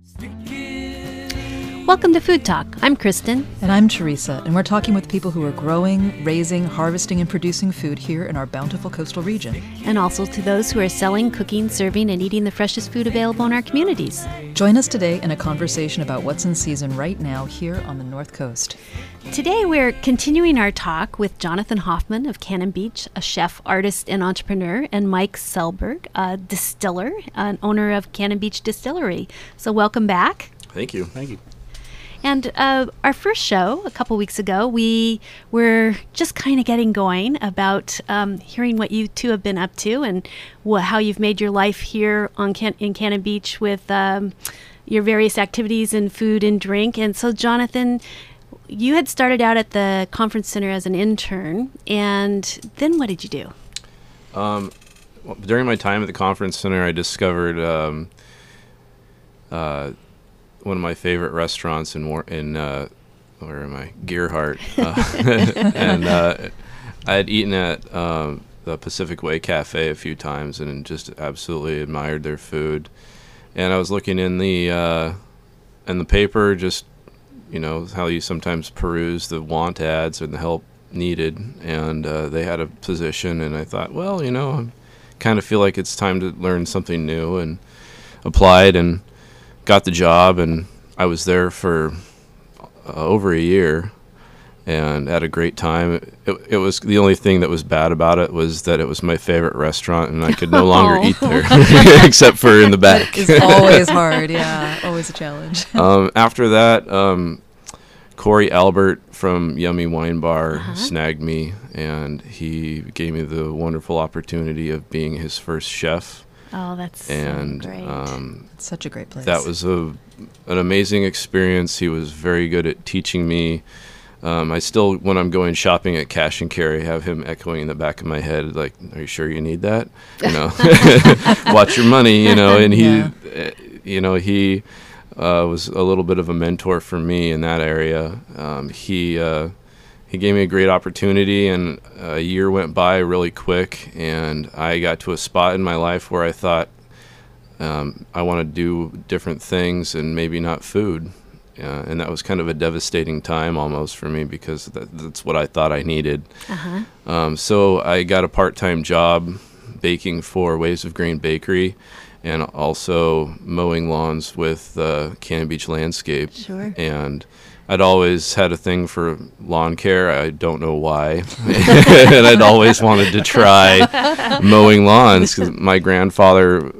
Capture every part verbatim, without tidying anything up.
Welcome to Food Talk. I'm Kristen. And I'm Teresa, and we're talking with people who are growing, raising, harvesting, and producing food here in our bountiful coastal region. And also to those who are selling, cooking, serving, and eating the freshest food available in our communities. Join us today in a conversation about what's in season right now here on the North Coast. Today we're continuing our talk with Jonathan Hoffman of Cannon Beach, a chef, artist, and entrepreneur, and Mike Selberg, a distiller, an owner of Cannon Beach Distillery. So welcome back. Thank you. Thank you. And uh, our first show a couple weeks ago, we were just kind of getting going about um, hearing what you two have been up to and wh- how you've made your life here on Can- in Cannon Beach with um, your various activities in food and drink. And so, Jonathan, you had started out at the conference center as an intern, and then what did you do? Um, well, during my time at the conference center, I discovered um, uh, one of my favorite restaurants in War- in uh, where am I? Gearhart, uh, and uh, I had eaten at um, the Pacific Way Cafe a few times and just absolutely admired their food. And I was looking in the uh, in the paper, just you know how you sometimes peruse the want ads and the help needed, and uh, they had a position, and I thought, well, you know, I kind of feel like it's time to learn something new, and applied and got the job, and I was there for uh, over a year and had a great time. It, it was the only thing that was bad about it was that it was my favorite restaurant and I could no longer Oh. eat there except for in the back. It's always hard, yeah, always a challenge. um, after that, um, Corey Albert from Yummy Wine Bar Uh-huh. snagged me, and he gave me the wonderful opportunity of being his first chef. Oh, that's And so great. um, It's such a great place. that was a an amazing experience. He was very good at teaching me. Um, I still, when I'm going shopping at Cash and Carry, have him echoing in the back of my head, like, "Are you sure you need that? You know, watch your money." You know, and he, Yeah. uh, you know, he uh, was a little bit of a mentor for me in that area. Um, he uh, he gave me a great opportunity, and a year went by really quick, and I got to a spot in my life where I thought, Um, I want to do different things and maybe not food. Uh, and that was kind of a devastating time almost for me because that, that's what I thought I needed. Uh-huh. Um, so I got a part-time job baking for Waves of Green Bakery and also mowing lawns with uh, Cannon Beach Landscape. Sure. And I'd always had a thing for lawn care. I don't know why. And I'd always wanted to try mowing lawns because my grandfather,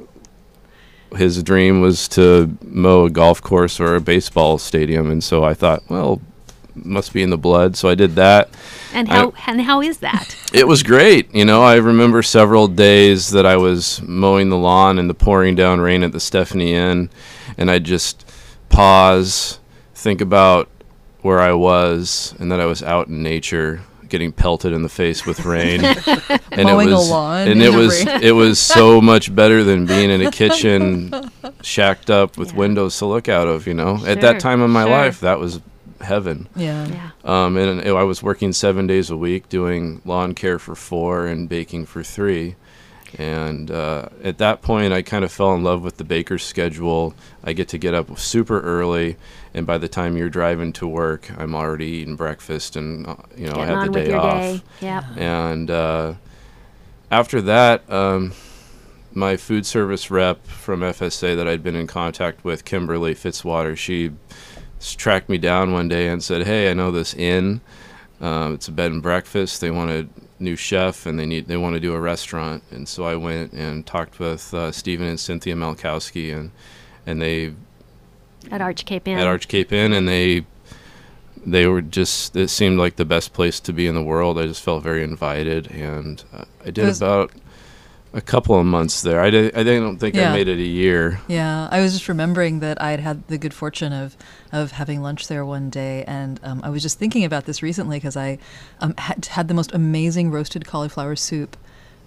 his dream was to mow a golf course or a baseball stadium, and so I thought, well, must be in the blood. So I did that. And how I, and how is that? it was great. You know, I remember several days that I was mowing the lawn in the pouring down rain at the Stephanie Inn, and I'd just pause, think about where I was, and that I was out in nature, getting pelted in the face with rain. And Mowing it was, a lawn and in it the was rain. it was so much better than being in a kitchen shacked up with Yeah. windows to look out of, you know. Sure, At that time in my sure. life, that was heaven. Yeah. Yeah. Um, and I was working seven days a week doing lawn care for four and baking for three. And uh, at that point, I kind of fell in love with the baker's schedule. I get to get up super early, and by the time you're driving to work, I'm already eating breakfast and, uh, you know, I Getting have on the with day your off. day. Yep. And uh, after that, um, my food service rep from F S A that I'd been in contact with, Kimberly Fitzwater, she s- tracked me down one day and said, "Hey, I know this inn. Um, it's a bed and breakfast. They want a new chef, and they need they want to do a restaurant." And so I went and talked with uh, Stephen and Cynthia Malkowski, and and they At Arch Cape Inn. at Arch Cape Inn, and they they were just, it seemed like the best place to be in the world. I just felt very invited, and uh, I did Was- about a couple of months there. I, did, I don't think Yeah. I made it a year. Yeah, I was just remembering that I had had the good fortune of, of having lunch there one day, and um, I was just thinking about this recently because I um, had had the most amazing roasted cauliflower soup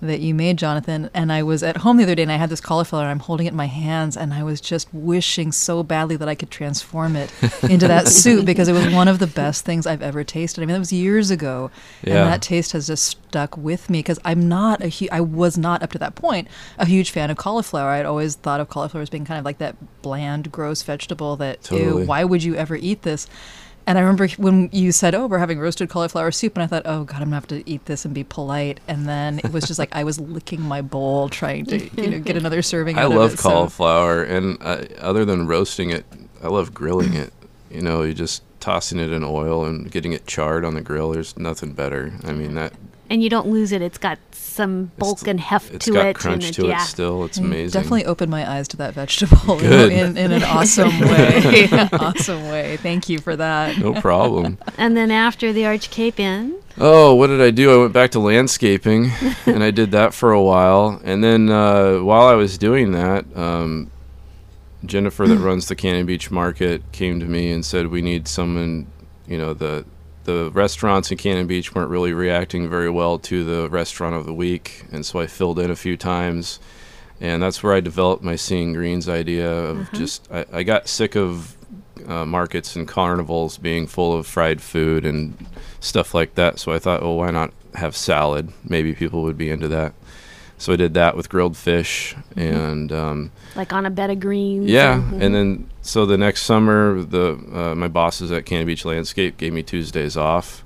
that you made, Jonathan. And I was at home the other day and I had this cauliflower and I'm holding it in my hands and I was just wishing so badly that I could transform it into that soup because it was one of the best things I've ever tasted. I mean, that was years ago. Yeah. And that taste has just stuck with me because I'm not a hu- I was not up to that point a huge fan of cauliflower. I'd always thought of cauliflower as being kind of like that bland, gross vegetable that, Totally. ew, why would you ever eat this? And I remember when you said, oh, we're having roasted cauliflower soup, and I thought, oh, God, I'm going to have to eat this and be polite. And then it was just like I was licking my bowl trying to you know, get another serving I out love of it. So- cauliflower, and uh, other than roasting it, I love grilling it. You know, you just tossing it in oil and getting it charred on the grill. There's nothing better. I mean, that And you don't lose it. It's got some bulk it's, and heft it's to got it. crunch and to yeah. it still. It's You amazing. Definitely opened my eyes to that vegetable you know, Good. in, in an awesome way. Awesome way. Thank you for that. No problem. And then after the Arch Cape Inn, Oh, what did I do? I went back to landscaping, and I did that for a while. And then uh, while I was doing that, um, Jennifer, that runs the Cannon Beach Market, came to me and said, we need someone, you know, the the restaurants in Cannon Beach weren't really reacting very well to the restaurant of the week. And so I filled in a few times. And that's where I developed my Seeing Greens idea of Uh-huh. just, I, I got sick of uh, markets and carnivals being full of fried food and stuff like that. So I thought, well, why not have salad? Maybe people would be into that. So I did that with grilled fish and um, like on a bed of greens. yeah, and, and then so the next summer, the uh, my bosses at Cannon Beach Landscape gave me Tuesdays off,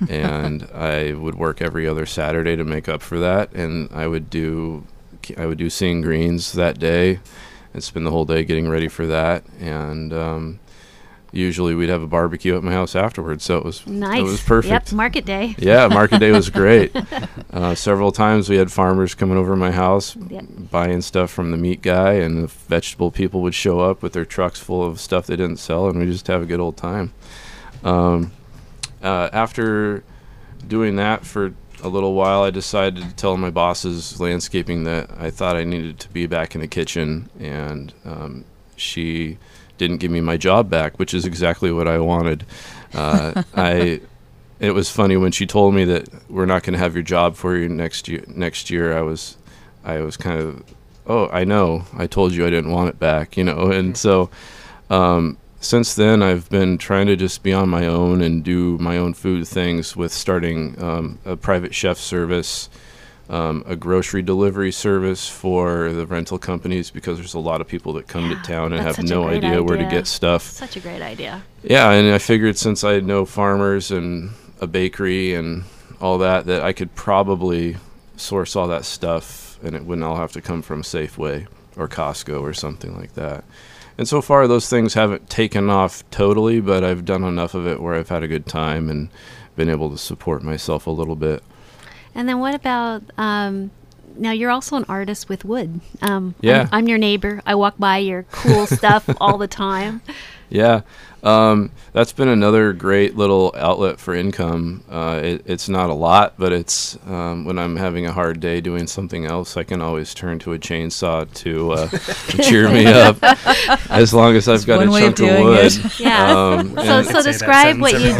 and I would work every other Saturday to make up for that, and I would do I would do Seeing Greens that day, and spend the whole day getting ready for that, and um, usually we'd have a barbecue at my house afterwards, so it was nice. it was perfect. Yep, market day. Yeah, market day was great. Uh, several times we had farmers coming over my house Yep. buying stuff from the meat guy, and the vegetable people would show up with their trucks full of stuff they didn't sell, and we just have a good old time. Um, uh, after doing that for a little while, I decided to tell my bosses landscaping that I thought I needed to be back in the kitchen, and um, she didn't give me my job back, which is exactly what I wanted. Uh, I. It was funny when she told me that we're not going to have your job for you next year. Next year, I was, I was kind of, oh, I know. I told you I didn't want it back, you know. And so, um, since then, I've been trying to just be on my own and do my own food things with starting um, a private chef service, um, a grocery delivery service for the rental companies, because there's a lot of people that come Yeah, to town and that's have such a no great idea where to idea. get stuff. Such a great idea. Yeah, and I figured since I know farmers and a bakery and all that, that I could probably source all that stuff, and it wouldn't all have to come from Safeway or Costco or something like that. And so far, those things haven't taken off totally, but I've done enough of it where I've had a good time and been able to support myself a little bit. And then what about, um, now you're also an artist with wood. Um, Yeah. I'm, I'm your neighbor. I walk by your cool stuff all the time. Yeah, um, that's been another great little outlet for income. Uh, it, it's not a lot, but it's um, when I'm having a hard day doing something else, I can always turn to a chainsaw to, uh, to cheer me up, as long as I've got one a way of chunk of doing wood. it. Yeah. Um, So, and- so Say that describe what you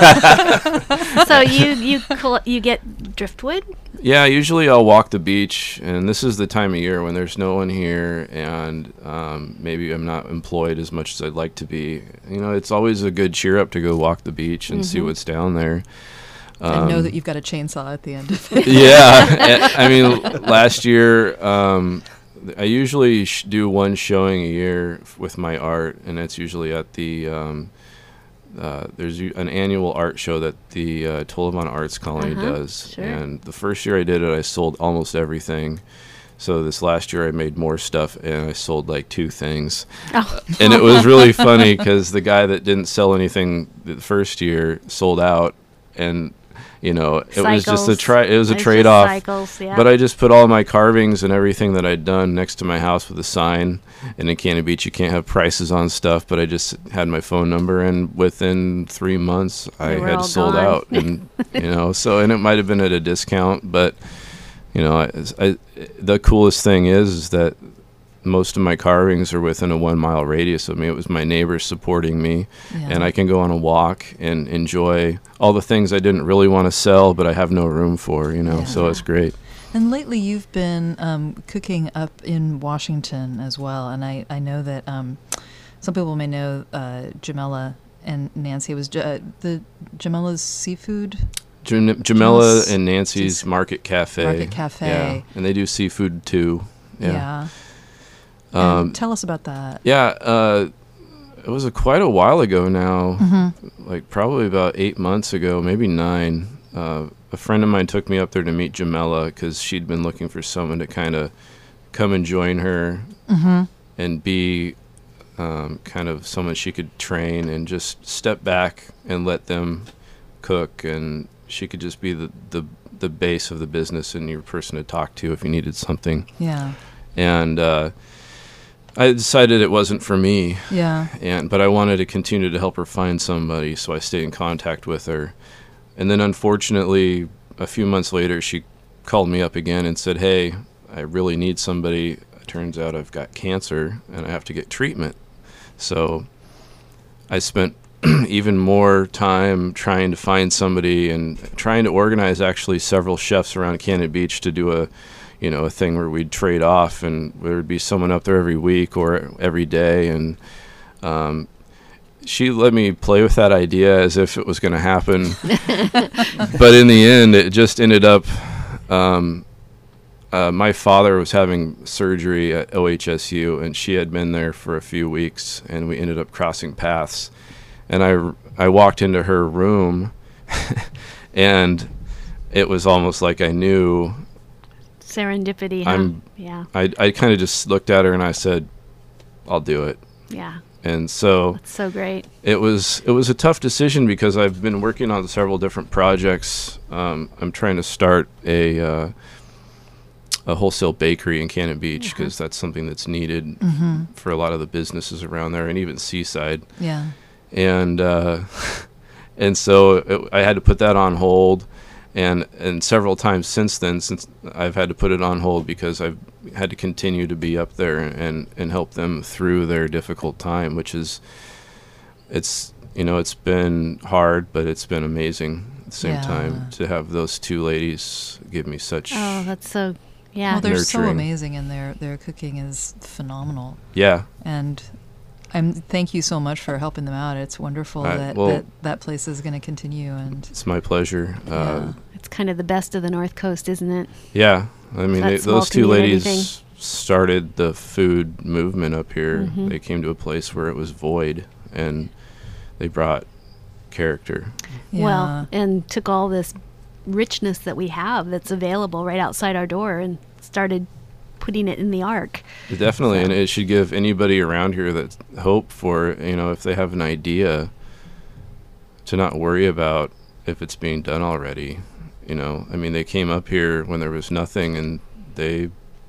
do. So you you col- you get driftwood. Yeah, usually I'll walk the beach, and this is the time of year when there's no one here, and um, maybe I'm not employed as much as I'd like to be. You know, it's always a good cheer up to go walk the beach and see Mhm. what's down there. And know Um, that you've got a chainsaw at the end of it. yeah, I mean, last year um, I usually sh- do one showing a year f- with my art, and it's usually at the. Um, uh, there's u- an annual art show that the uh, Tollivan Arts Colony Uh-huh, does, sure. and the first year I did it, I sold almost everything. So this last year I made more stuff, and I sold like two things. Oh. And it was really funny because the guy that didn't sell anything the first year sold out, and you know it was just a Cycles. try. It was a It's just trade off. cycles, yeah. But I just put all my carvings and everything that I'd done next to my house with a sign. And in Cannon Beach, you can't have prices on stuff, but I just had my phone number, and within three months, I They were had all sold gone. out. And you know, so and it might have been at a discount, but you know, I, I, the coolest thing is, is that most of my carvings are within a one mile radius of me. It was my neighbors supporting me, Yeah. and I can go on a walk and enjoy all the things I didn't really want to sell, but I have no room for. You know, Yeah. so it's great. And lately you've been um, cooking up in Washington as well, and I, I know that um, some people may know uh, Jamela and Nancy. It was uh, the Jamela's Seafood? Jam- Jamela and Nancy's Market Cafe. Market Cafe. Yeah, and they do seafood too. Yeah. yeah. Um, tell us about that. Yeah, uh, it was a, quite a while ago now, Mm-hmm. like probably about eight months ago, maybe nine. Uh, a friend of mine took me up there to meet Jamela because she'd been looking for someone to kind of come and join her mm-hmm. and be um, kind of someone she could train and just step back and let them cook, and she could just be the, the, the base of the business and your person to talk to if you needed something. Yeah. And uh, I decided it wasn't for me. Yeah. And but I wanted to continue to help her find somebody, so I stayed in contact with her. And then unfortunately, a few months later, she called me up again and said, hey, I really need somebody. It turns out I've got cancer and I have to get treatment. So I spent even more time trying to find somebody and trying to organize actually several chefs around Cannon Beach to do a, you know, a thing where we'd trade off and there would be someone up there every week or every day. And um, she let me play with that idea as if it was going to happen. But in the end, it just ended up, um, uh, my father was having surgery at O H S U and she had been there for a few weeks and we ended up crossing paths. And I, I walked into her room and it was almost like I knew. Serendipity, huh? I'm, yeah. I, I kind of just looked at her and I said, I'll do it. Yeah. And so That's so great. It was it was a tough decision because I've been working on several different projects. Um, I'm trying to start a uh, a wholesale bakery in Cannon Beach because uh-huh. that's something that's needed Mm-hmm. for a lot of the businesses around there and even Seaside. Yeah. And uh, and so it, I had to put that on hold. And and several times since then, since I've had to put it on hold because I've had to continue to be up there and, and help them through their difficult time, which is, it's, you know, it's been hard, but it's been amazing at the same Yeah. time to have those two ladies give me such, Oh, that's so, yeah. Well, they're so Nurturing. amazing, and their their cooking is phenomenal. yeah. And I'm thank you so much for helping them out. It's wonderful Uh, that, well- that that place is going to continue. And It's my pleasure. Uh, yeah. It's kind of the best of the North Coast, isn't it? Yeah, I mean, they, That's those two welcoming ladies everything. started the food movement up here. Mhm. They came to a place where it was void, and they brought character. Yeah. Well, and took all this richness that we have that's available right outside our door and started putting it in the ark. Definitely, So- and it should give anybody around here that hope for, you know, if they have an idea, to not worry about if it's being done already. You know, I mean, they came up here when there was nothing, and they,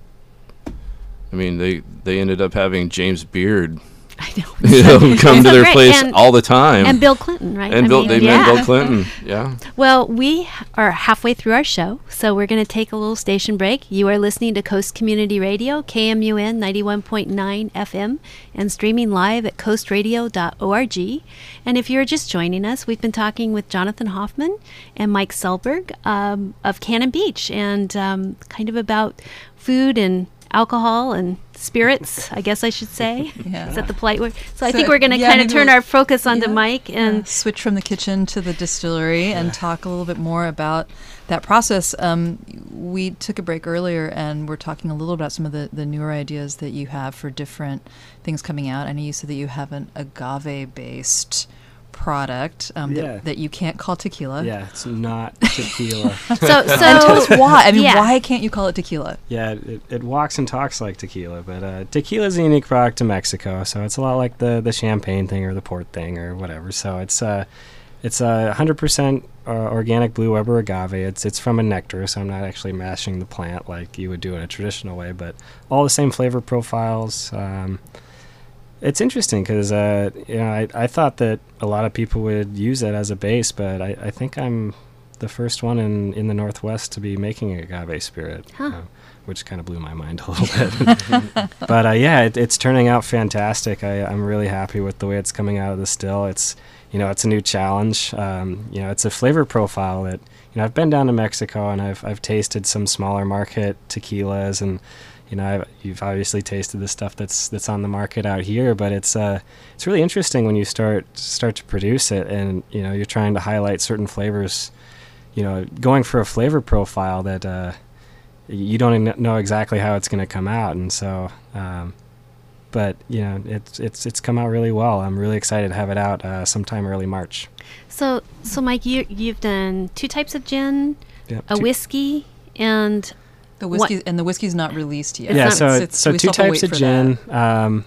I mean, they they ended up having James Beard, I know. you know, come It's to so their great. place And- all the time. And Bill Clinton, right? And I Bill, mean, they yeah. met Bill Clinton. Yeah. Well, we are halfway through our show, so we're going to take a little station break. You are listening to Coast Community Radio, K M U N ninety-one point nine F M, and streaming live at coast radio dot org. And if you're just joining us, we've been talking with Jonathan Hoffman and Mike Selberg um, of Cannon Beach, and um, kind of about food and alcohol and spirits, I guess I should say. Yeah. Is that the polite word? So I So, think we're going to yeah, kind of maybe turn we'll- our focus onto yeah, Mike and Yeah, switch from the kitchen to the distillery and talk a little bit more about that process. Um, we took a break earlier and we're talking a little about some of the, the newer ideas that you have for different things coming out. I know you said that you have an agave-based product um, Yeah. that, that you can't call tequila. Yeah, it's not tequila. so so And tell us why. I mean, Yeah. why can't you call it tequila? Yeah, it, it walks and talks like tequila, but uh, tequila is a unique product to Mexico, so it's a lot like the, the champagne thing or the port thing or whatever. So it's uh, it's a uh, one hundred percent uh, organic Blue Weber agave. It's it's from a nectar, so I'm not actually mashing the plant like you would do in a traditional way, but all the same flavor profiles. Um, It's interesting because uh, you know I, I thought that a lot of people would use it as a base, but I, I think I'm the first one in, in the Northwest to be making agave spirit. Huh. Uh, which kind of blew my mind a little bit. But uh, yeah, it, it's turning out fantastic. I, I'm really happy with the way it's coming out of the still. It's, you know, it's a new challenge. Um, you know, it's a flavor profile that, you know, I've been down to Mexico and I've I've tasted some smaller market tequilas, and you know, I've, you've obviously tasted the stuff that's that's on the market out here. But it's uh it's really interesting when you start start to produce it, and you know, you're trying to highlight certain flavors. You know, going for a flavor profile that uh, you don't even know exactly how it's going to come out, and so. Um, But you know, it's it's it's come out really well. I'm really excited to have it out uh, sometime early March. So, so Mike, you you've done two types of gin, Yeah, a two- whiskey, and The whiskey and the whiskey's not released yet. yeah, not- so It's- so we two still have to types wait of for gin, um,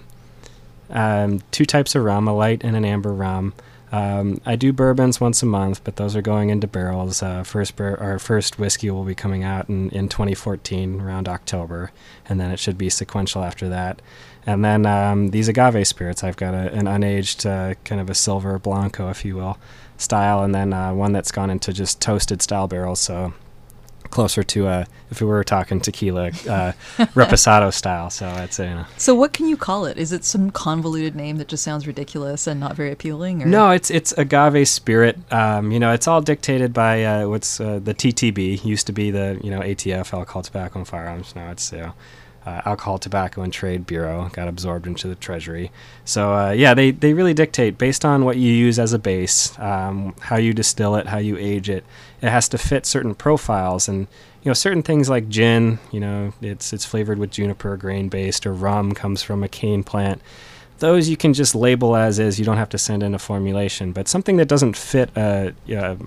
um, two types of rum, a light and an amber rum. Um, I do bourbons once a month, but those are going into barrels. Uh, first bur- our first whiskey will be coming out in, in twenty fourteen, around October, and then it should be sequential after that. And then um, these agave spirits, I've got a, an unaged, uh, kind of a silver blanco, if you will, style, and then uh, one that's gone into just toasted style barrels, so closer to, uh, if we were talking tequila, uh, reposado style. So it's, you know. So what can you call it? Is it some convoluted name that just sounds ridiculous and not very appealing? Or? No, it's it's agave spirit. Um, you know, it's all dictated by uh, what's uh, the T T B, used to be the, you know, A T F, Alcohol, Tobacco, and Firearms. Now it's, you know, uh, Alcohol, Tobacco, and Trade Bureau, got absorbed into the Treasury. So, uh, yeah, they, they really dictate, based on what you use as a base, um, how you distill it, how you age it. It has to fit certain profiles. And, you know, certain things like gin, you know, it's it's flavored with juniper, grain-based, or rum comes from a cane plant. Those you can just label as is. You don't have to send in a formulation. But something that doesn't fit a, a,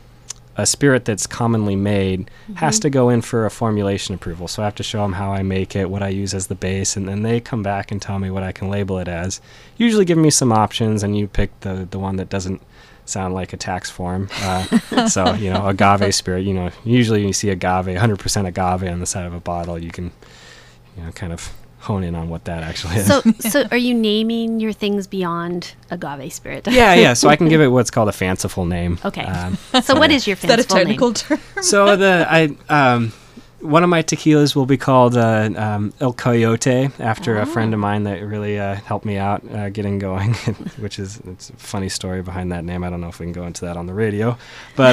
a spirit that's commonly made mm-hmm. has to go in for a formulation approval. So I have to show them how I make it, what I use as the base, and then they come back and tell me what I can label it as. Usually give me some options, and you pick the, the one that doesn't sound like a tax form. Uh, so, you know, agave spirit, you know, usually when you see agave, one hundred percent agave on the side of a bottle, you can, you know, kind of hone in on what that actually is. so so are you naming your things beyond agave spirit? yeah, yeah. So I can give it what's called a fanciful name. Okay. Um, so what is your Is that a fanciful technical name? term? so the I um, one of my tequilas will be called uh, um, El Coyote, after Oh. a friend of mine that really uh, helped me out uh, getting going, which is it's a funny story behind that name. I don't know if we can go into that on the radio, but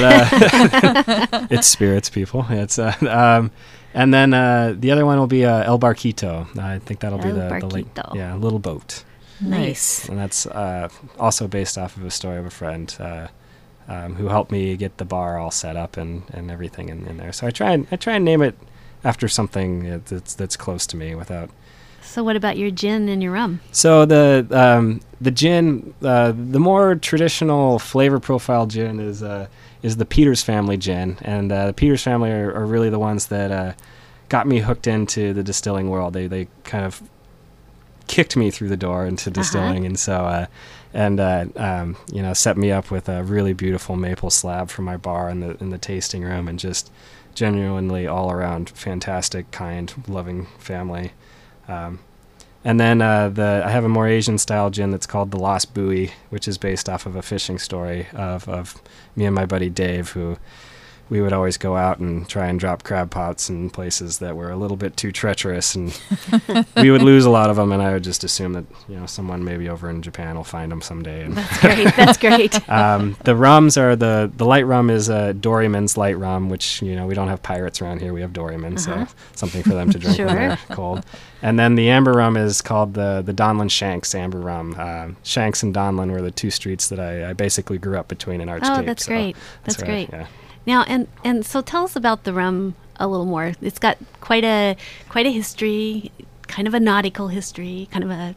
uh, it's spirits, people. It's uh, um, and then uh, the other one will be uh, El Barquito. I think that'll be El the, the late, Barquito. yeah, little boat, Nice. and that's uh, also based off of a story of a friend. Uh, Um, who helped me get the bar all set up and, and everything in, in there. So I try and I try and name it after something that's that's close to me without. So what about your gin and your rum? So the um, the gin, uh, the more traditional flavor profile gin is uh, is the Peters family gin, and uh, the Peters family are, are really the ones that uh, got me hooked into the distilling world. They they kind of kicked me through the door into distilling, Uh-huh. and so uh, and uh, um, you know, set me up with a really beautiful maple slab for my bar in the in the tasting room, and just genuinely all around fantastic, kind, loving family. Um, and then uh, the I have a more Asian style gin that's called the Lost Buoy, which is based off of a fishing story of of me and my buddy Dave, who we would always go out and try and drop crab pots in places that were a little bit too treacherous, and we would lose a lot of them, and I would just assume that, you know, someone maybe over in Japan will find them someday. And That's great. That's great. um, the rums are the the light rum is uh, Doryman's light rum, which, you know, we don't have pirates around here. We have Doryman, Uh-huh. so something for them to drink when Sure. they're cold. And then the amber rum is called the the Donlin Shanks amber rum. Uh, Shanks and Donlin were the two streets that I, I basically grew up between in Archcape. Oh, that's so great. That's where I- great. yeah. Now, and and so tell us about the rum a little more. It's got quite a quite a history, kind of a nautical history, kind of a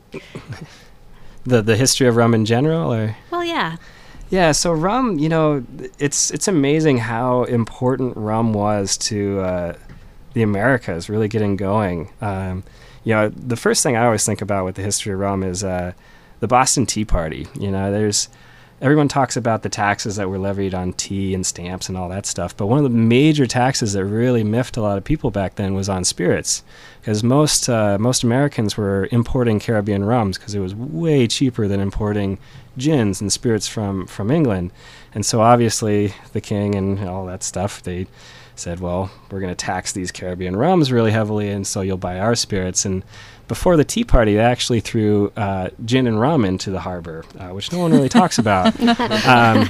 The the history of rum in general, or well, yeah. yeah. So rum, you know, it's it's amazing how important rum was to uh, the Americas really getting going. Um, you know, the first thing I always think about with the history of rum is uh, the Boston Tea Party. You know, there's everyone talks about the taxes that were levied on tea and stamps and all that stuff, but one of the major taxes that really miffed a lot of people back then was on spirits, because most uh, most Americans were importing Caribbean rums because it was way cheaper than importing gins and spirits from, from England. And so obviously the king and all that stuff, they said, well, we're going to tax these Caribbean rums really heavily, and so you'll buy our spirits. And before the Tea Party, they actually threw uh, gin and rum into the harbor, uh, which no one really talks about. Um,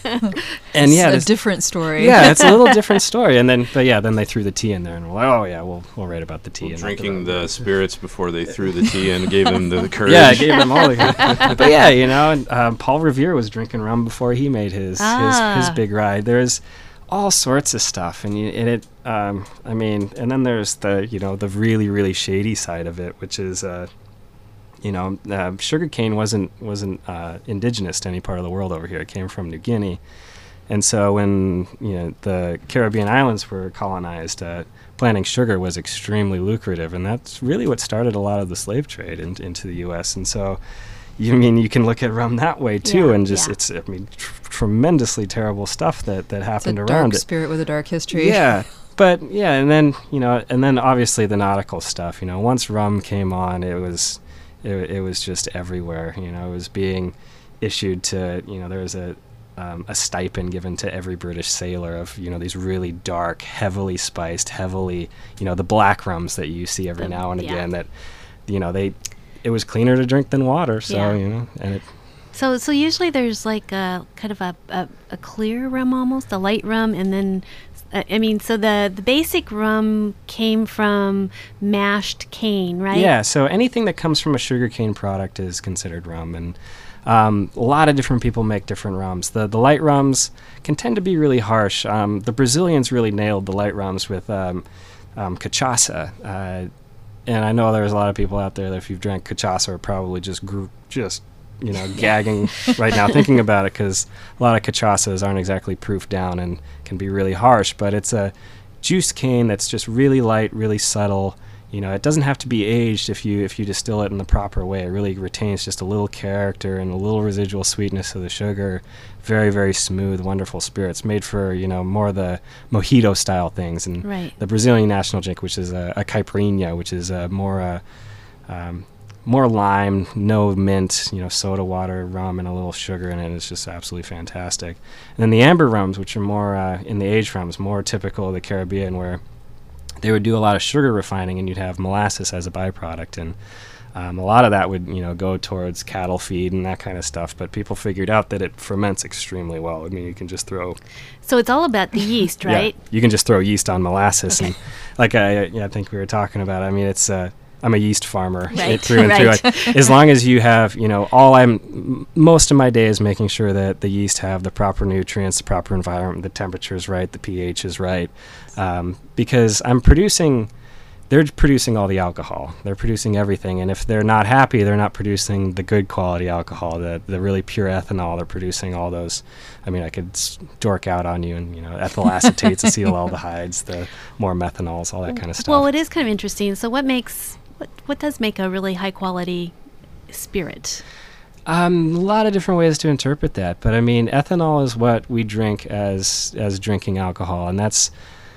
and yeah, it's a different story. Yeah, it's a little different story. And then, but yeah, then they threw the tea in there, and we're like, oh yeah, we'll we'll write about the tea. Well, and drinking the, the spirits before they threw the tea in gave them the, the courage. Yeah, it gave them all the. But yeah, you know, and um, Paul Revere was drinking rum before he made his Ah. his, his big ride. There's all sorts of stuff, and, you, and it. Um, I mean, and then there's the you know the really really shady side of it, which is. Uh, You know, uh, sugarcane wasn't wasn't uh, indigenous to any part of the world over here. It came from New Guinea, and so when you know the Caribbean islands were colonized, uh, planting sugar was extremely lucrative, and that's really what started a lot of the slave trade in, into the U S And so, you mean you can look at rum that way too, Yeah, and just yeah. it's I mean tr- tremendously terrible stuff that that It's a happened dark around it. spirit with a dark history. Yeah. But yeah, and then you know, and then obviously the nautical stuff. You know, once rum came on, it was. It, it was just everywhere. You know, it was being issued to, you know, there was a um, a stipend given to every British sailor of, you know, these really dark, heavily spiced, heavily, you know, the black rums that you see every The- now and yeah. again that, you know, they, it was cleaner to drink than water. So, Yeah. you know, and it, So, so usually there's like a kind of a, a, a clear rum almost, a light rum, and then, uh, I mean, so the, the basic rum came from mashed cane, right? yeah, so anything that comes from a sugarcane product is considered rum. And um, a lot of different people make different rums. The the light rums can tend to be really harsh. Um, the Brazilians really nailed the light rums with um, um, cachaça. Uh, and I know there's a lot of people out there that if you've drank cachaça are probably just gr- just you know gagging right now thinking about it, because a lot of cachaças aren't exactly proofed down and can be really harsh. But it's a juice cane that's just really light, really subtle. You know, it doesn't have to be aged if you if you distill it in the proper way. It really retains just a little character and a little residual sweetness of the sugar. Very, very smooth, wonderful spirits made for, you know, more the mojito style things. And Right. the Brazilian national drink, which is a, a caipirinha, which is a more uh, um, more lime, no mint, you know, soda water, rum, and a little sugar in it. It's just absolutely fantastic. And then the amber rums, which are more uh, in the aged rums, more typical of the Caribbean, where they would do a lot of sugar refining, and you'd have molasses as a byproduct, and um, a lot of that would, you know, go towards cattle feed and that kind of stuff. But people figured out that it ferments extremely well. I mean, you can just throw So it's all about the yeast, right? yeah, you can just throw yeast on molasses, Okay. and like I, yeah, I think we were talking about. I mean, it's uh, I'm a yeast farmer Right, through and right. through. I, as long as you have, you know, all I'm m- most of my day is making sure that the yeast have the proper nutrients, the proper environment, the temperature is right, the pH is right, um, because I'm producing. They're producing all the alcohol. They're producing everything, and if they're not happy, they're not producing the good quality alcohol, the the really pure ethanol. They're producing all those. I mean, I could s- dork out on you, and you know, ethyl acetates, acetaldehydes, the more methanols, all that kind of stuff. Well, it is kind of interesting. So what makes what what does make a really high quality spirit? Um, a lot of different ways to interpret that, but I mean, ethanol is what we drink as as drinking alcohol, and that's.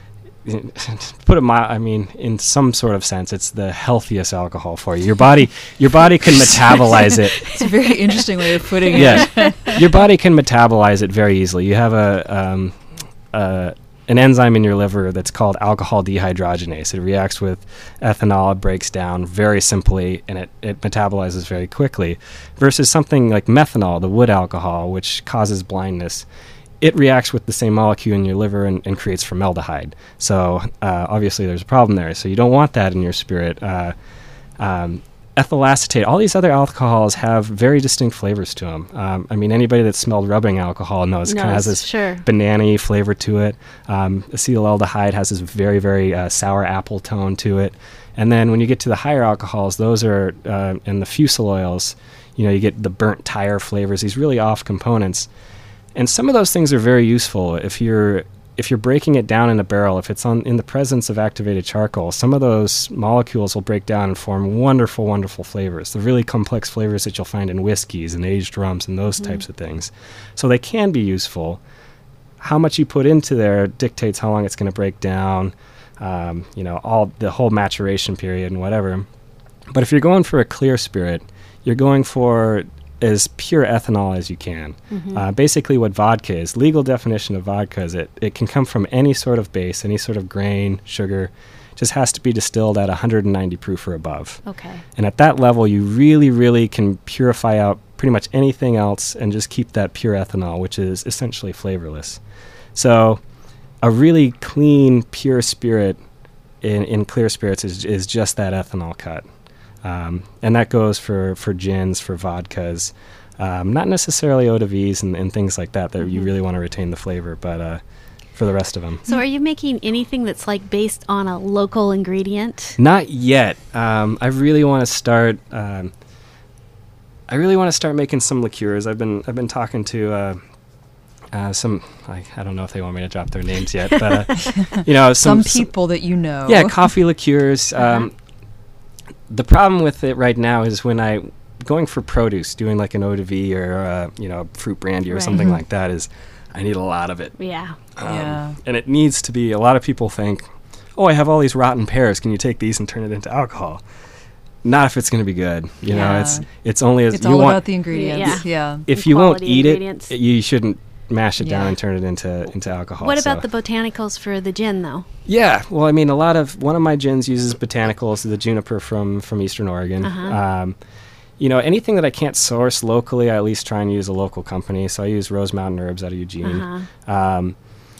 To put it mild, I mean, in some sort of sense, it's the healthiest alcohol for you. Your body, your body can metabolize it. It's a very interesting way of putting it. Yes, your body can metabolize it very easily. You have a um, uh, an enzyme in your liver that's called alcohol dehydrogenase. It reacts with ethanol, it breaks down very simply, and it, it metabolizes very quickly. Versus something like methanol, the wood alcohol, which causes blindness. It reacts with the same molecule in your liver and, and creates formaldehyde. So uh, obviously there's a problem there. So you don't want that in your spirit. Uh, um, ethyl acetate, all these other alcohols have very distinct flavors to them. Um, I mean, anybody that's smelled rubbing alcohol knows it kind of has Knows, this sure. banana-y flavor to it. Um, acetaldehyde has this very, very uh, sour apple tone to it. And then when you get to the higher alcohols, those are, uh, in the fusel oils, you know, you get the burnt tire flavors, these really off components. And some of those things are very useful if you're if you're breaking it down in a barrel. If it's on in the presence of activated charcoal, some of those molecules will break down and form wonderful, wonderful flavors. The really complex flavors that you'll find in whiskeys and aged rums and those Mm-hmm. types of things. So they can be useful. How much you put into there dictates how long it's going to break down. Um, you know, all the whole maturation period and whatever. But if you're going for a clear spirit, you're going for as pure ethanol as you can. Mm-hmm. Uh, basically what vodka is, legal definition of vodka is it, it can come from any sort of base, any sort of grain, sugar, just has to be distilled at one hundred ninety proof or above. Okay. And at that level, you really, really can purify out pretty much anything else and just keep that pure ethanol, which is essentially flavorless. So a really clean, pure spirit in, in clear spirits is, is just that ethanol cut. Um, and that goes for, for gins, for vodkas, um, not necessarily eau de vies and, and things like that, that Mm-hmm. you really want to retain the flavor, but uh, for the rest of them. So are you making anything that's like based on a local ingredient? Not yet. Um, I really want to start. Um, I really want to start making some liqueurs. I've been I've been talking to uh, uh, some. I, I don't know if they want me to drop their names yet, but uh, you know, some, Some people that you know. yeah, coffee liqueurs. Um, the problem with it right now is when I going for produce, doing like an eau de vie or uh, you know, fruit brandy or Right. something Mhm. like that, is I need a lot of it. Yeah. Um, Yeah. And it needs to be, a lot of people think, oh, I have all these rotten pears. Can you take these and turn it into alcohol? Not if it's going to be good. You know, Yeah. it's it's only as It's you all want. about the ingredients. Yeah. If the you won't quality eat it, ingredients. you shouldn't mash it down Yeah. and turn it into into alcohol. What about so- the botanicals for the gin, though? Yeah, well, I mean, a lot of one of my gins uses botanicals, the juniper from from Eastern Oregon. Uh-huh. Um, you know, anything that I can't source locally, I at least try and use a local company. So I use Rose Mountain Herbs out of Eugene. Uh-huh. Um,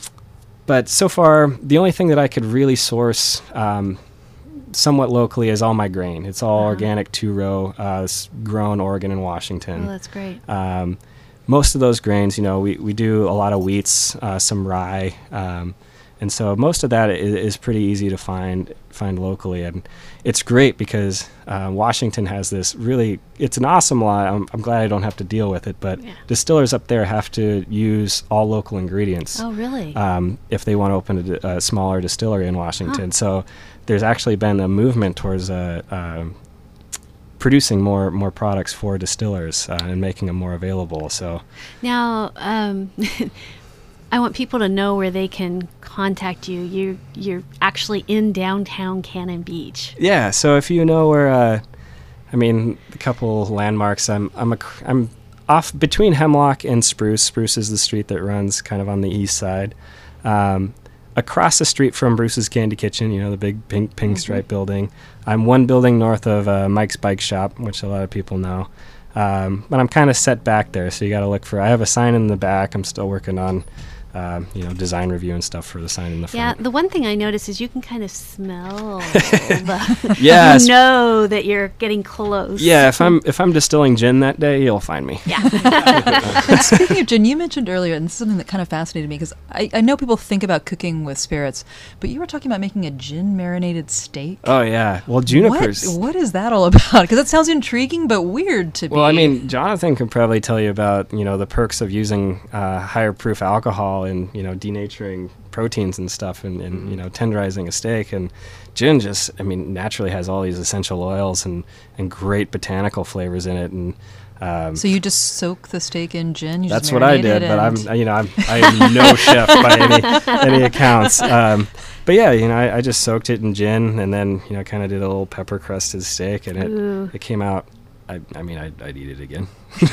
but so far, the only thing that I could really source um, somewhat locally is all my grain. It's all Uh-huh. organic two-row, uh, s- grown Oregon and Washington. Oh, that's great. Um, most of those grains, you know, we, we do a lot of wheats, uh, some rye, um, and so most of that is, is pretty easy to find find locally, and it's great because uh, Washington has this really, it's an awesome law. I'm, I'm glad I don't have to deal with it, but Yeah. distillers up there have to use all local ingredients Oh, really? um, if they want to open a, di- a smaller distillery in Washington. So there's actually been a movement towards uh, uh, producing more more products for distillers uh, and making them more available. So Now, um, I want people to know where they can contact you. You you're actually in downtown Cannon Beach. yeah, so if you know where, uh, I mean, a couple landmarks. I'm I'm a cr- I'm off between Hemlock and Spruce. Spruce is the street that runs kind of on the east side. Um, across the street from Bruce's Candy Kitchen, you know, the big pink pink stripe building. I'm one building north of uh, Mike's Bike Shop, which a lot of people know. Um, but I'm kind of set back there, so you got to look for. I have a sign in the back. I'm still working on, uh, you know, design review and stuff for the sign in the Yeah, front. the one thing I notice is you can kind of smell the Yeah, you sp- know that you're getting close. Yeah, if I'm if I'm distilling gin that day, you'll find me. And speaking of gin, you mentioned earlier, and this is something that kind of fascinated me because I, I know people think about cooking with spirits, but you were talking about making a gin marinated steak. Oh yeah, well junipers. What, what is that all about? Because that sounds intriguing but weird to me. Well, I mean, Jonathan can probably tell you about you know the perks of using uh, higher proof alcohol and you know denaturing proteins and stuff, and, and you know tenderizing a steak. And gin just, I mean, naturally has all these essential oils and and great botanical flavors in it. And um, So you just soak the steak in gin? You that's just what I marinate did. it But I'm and- you know I'm I am no chef by any any accounts. Um, but yeah, you know I, I just soaked it in gin and then you know kind of did a little pepper crusted steak, and Ooh. it it came out. I, I mean, I'd, I'd eat it again.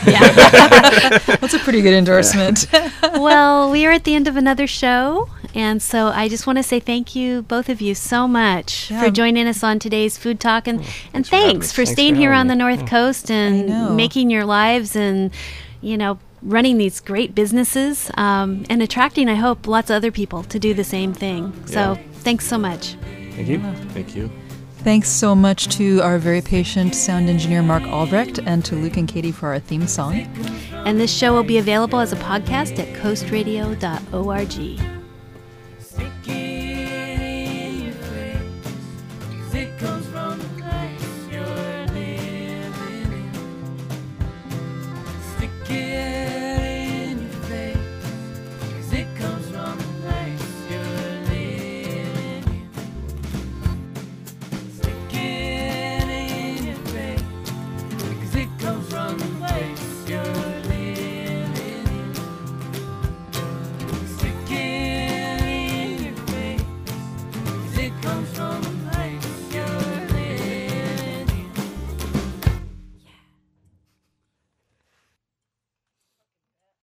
Yeah. That's a pretty good endorsement. Well, we are at the end of another show, and so I just want to say thank you, both of you, so much Yeah. for joining us on today's Food Talk, and, and thanks for having thanks me. for Thanks staying for here on having the me. North Yeah. Coast and know. making your lives and, you know, running these great businesses um, and attracting, I hope, lots of other people to do the same thing. So Yeah. thanks so much. Thank you. Thank you. Thanks so much to our very patient sound engineer, Mark Albrecht, and to Luke and Katie for our theme song. And this show will be available as a podcast at coast radio dot org.